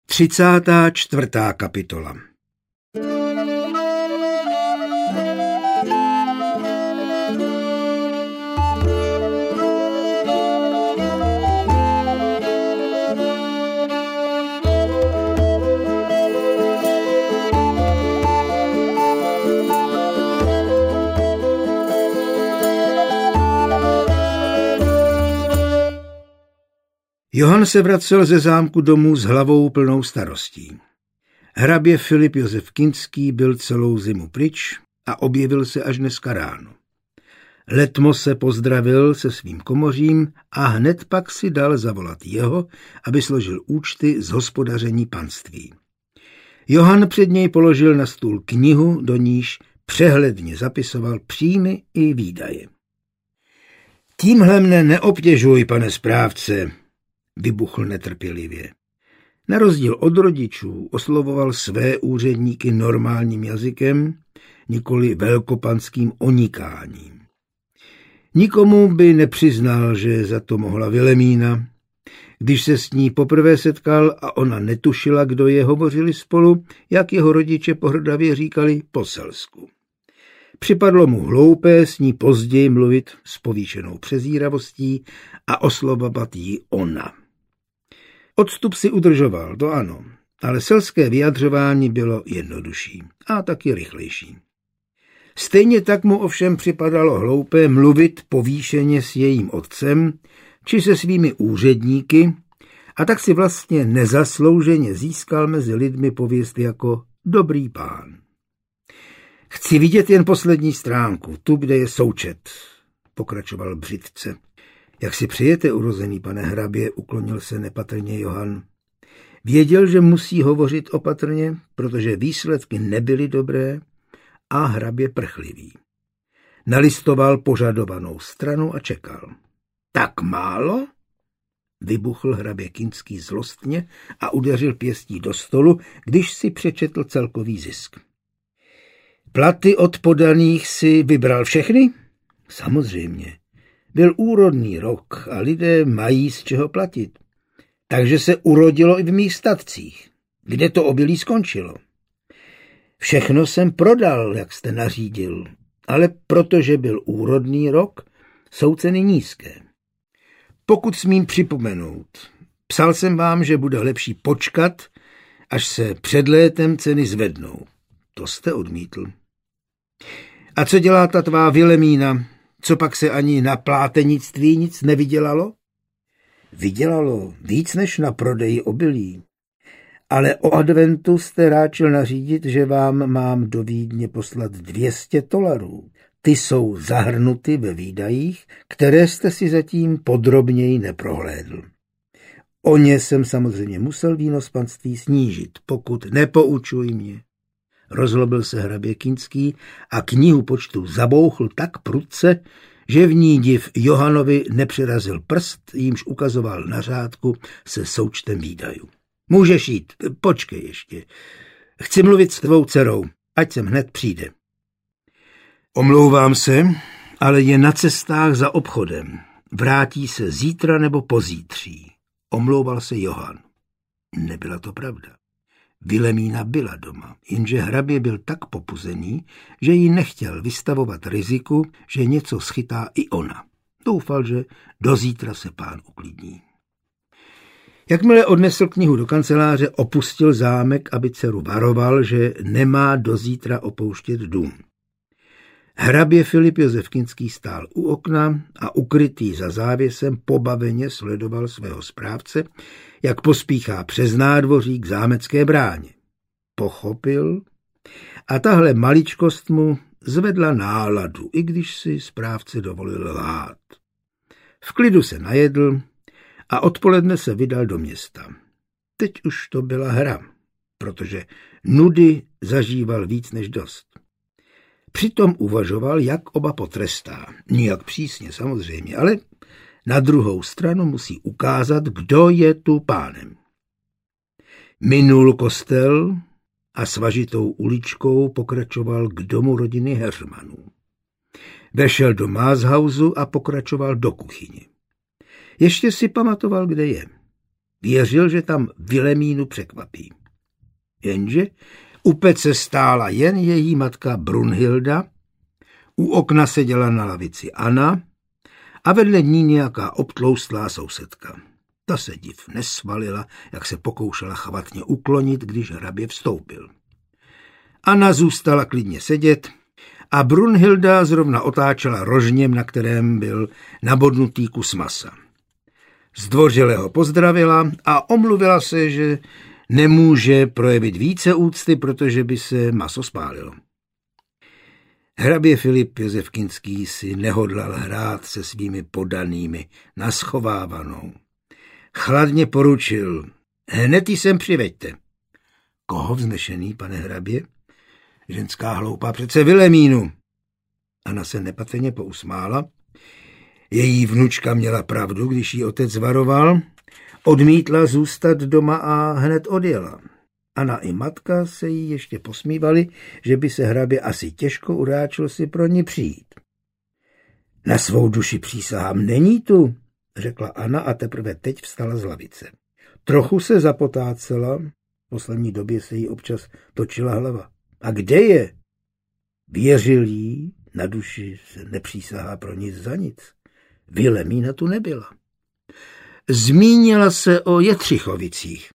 34. kapitola. Johann se vracel ze zámku domů s hlavou plnou starostí. Hrabě Filip Josef Kinský byl celou zimu pryč a objevil se až dneska ráno. Letmo se pozdravil se svým komořím a hned pak si dal zavolat jeho, aby složil účty z hospodaření panství. Johann před něj položil na stůl knihu, do níž přehledně zapisoval příjmy i výdaje. Tímhle mne neobtěžuj, pane správce, vybuchl netrpělivě. Na rozdíl od rodičů oslovoval své úředníky normálním jazykem, nikoli velkopanským onikáním. Nikomu by nepřiznal, že za to mohla Vilemína. Když se s ní poprvé setkal a ona netušila, kdo je, hovořili spolu, jak jeho rodiče pohrdavě říkali, po selsku. Připadlo mu hloupé s ní později mluvit s povýšenou přezíravostí a oslovovat ji ona. Odstup si udržoval, to ano, ale selské vyjadřování bylo jednodušší a taky rychlejší. Stejně tak mu ovšem připadalo hloupé mluvit povýšeně s jejím otcem či se svými úředníky, a tak si vlastně nezaslouženě získal mezi lidmi pověst jako dobrý pán. Chci vidět jen poslední stránku, tu, kde je součet, pokračoval břitce. Jak si přejete, urozený pane hrabě, uklonil se nepatrně Johann. Věděl, že musí hovořit opatrně, protože výsledky nebyly dobré a hrabě prchlivý. Nalistoval požadovanou stranu a čekal. Tak málo? Vybuchl hrabě Kinský zlostně a udeřil pěstí do stolu, když si přečetl celkový zisk. Platy od podaných si vybral všechny? Samozřejmě. Byl úrodný rok a lidé mají z čeho platit. Takže se urodilo i v mých statcích. Kde to obilí skončilo? Všechno jsem prodal, jak jste nařídil, ale protože byl úrodný rok, jsou ceny nízké. Pokud smím připomenout, psal jsem vám, že bude lepší počkat, až se před létem ceny zvednou. To jste odmítl. A co dělá ta tvá Vilemína? Co pak se ani na plátenictví nic nevydělalo? Vydělalo víc než na prodeji obilí. Ale o adventu jste ráčil nařídit, že vám mám do Vídně poslat $200. Ty jsou zahrnuty ve výdajích, které jste si zatím podrobněji neprohlédl. O ně jsem samozřejmě musel výnos panství snížit, pokud nepoučuj mě. Rozlobil se hrabě Kinský a knihu počtu zabouchl tak prudce, že v ní div Johannovi nepřerazil prst, jímž ukazoval na řádku se součtem výdajů. Můžeš jít, počkej ještě. Chci mluvit s tvou dcerou, ať sem hned přijde. Omlouvám se, ale je na cestách za obchodem. Vrátí se zítra nebo pozítří. Omlouval se Johann. Nebyla to pravda. Vilemína byla doma, jenže hrabě byl tak popuzený, že jí nechtěl vystavovat riziku, že něco schytá i ona. Doufal, že do zítra se pán uklidní. Jakmile odnesl knihu do kanceláře, opustil zámek, aby dceru varoval, že nemá do zítra opouštět dům. Hrabě Filip Josef Kinský stál u okna a ukrytý za závěsem pobaveně sledoval svého správce, jak pospíchá přes nádvoří k zámecké bráně. Pochopil a tahle maličkost mu zvedla náladu, i když si správce dovolil lhát. V klidu se najedl a odpoledne se vydal do města. Teď už to byla hra, protože nudy zažíval víc než dost. Přitom uvažoval, jak oba potrestá. Nijak přísně samozřejmě, ale na druhou stranu musí ukázat, kdo je tu pánem. Minul kostel a svažitou uličkou pokračoval k domu rodiny Heřmanů. Vešel do Máshausu a pokračoval do kuchyně. Ještě si pamatoval, kde je. Věřil, že tam Vilemínu překvapí. Jenže u pece stála jen její matka Brunhilda, u okna seděla na lavici Anna a vedle ní nějaká obtloustlá sousedka. Ta se div nesvalila, jak se pokoušela chvatně uklonit, když hrabě vstoupil. Anna zůstala klidně sedět a Brunhilda zrovna otáčela rožněm, na kterém byl nabodnutý kus masa. Zdvořile ho pozdravila a omluvila se, že nemůže projevit více úcty, protože by se maso spálilo. Hrabě Filip Josef Kinský si nehodlal hrát se svými podanými na schovávanou. Chladně poručil: hned ji sem přiveďte. Koho vznešený, pane hrabě? Ženská hloupá, přece Vilemínu. Anna se nepatrně pousmála. Její vnučka měla pravdu, když jí otec varoval. Odmítla zůstat doma a hned odjela. Anna i matka se jí ještě posmívali, že by se hrabě asi těžko uráčil si pro ní přijít. Na svou duši přísahám, není tu, řekla Anna a teprve teď vstala z lavice. Trochu se zapotácela, v poslední době se jí občas točila hlava. A kde je? Věřil jí, na duši se nepřísahá pro nic za nic. Vilemína tu nebyla. Zmínila se o Jetřichovicích.